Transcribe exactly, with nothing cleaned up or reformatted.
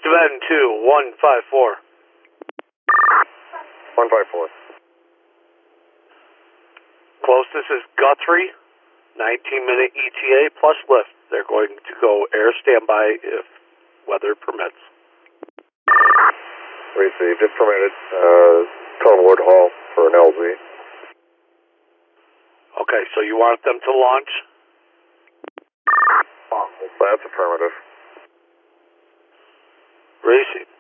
Steven two, one five four. one five four. Closest is Guthrie, nineteen minute E T A plus lift. They're going to go air standby if weather permits. Received, if permitted. Uh, Conward Hall for an L Z. Okay, so you want them to launch? That's affirmative. Received.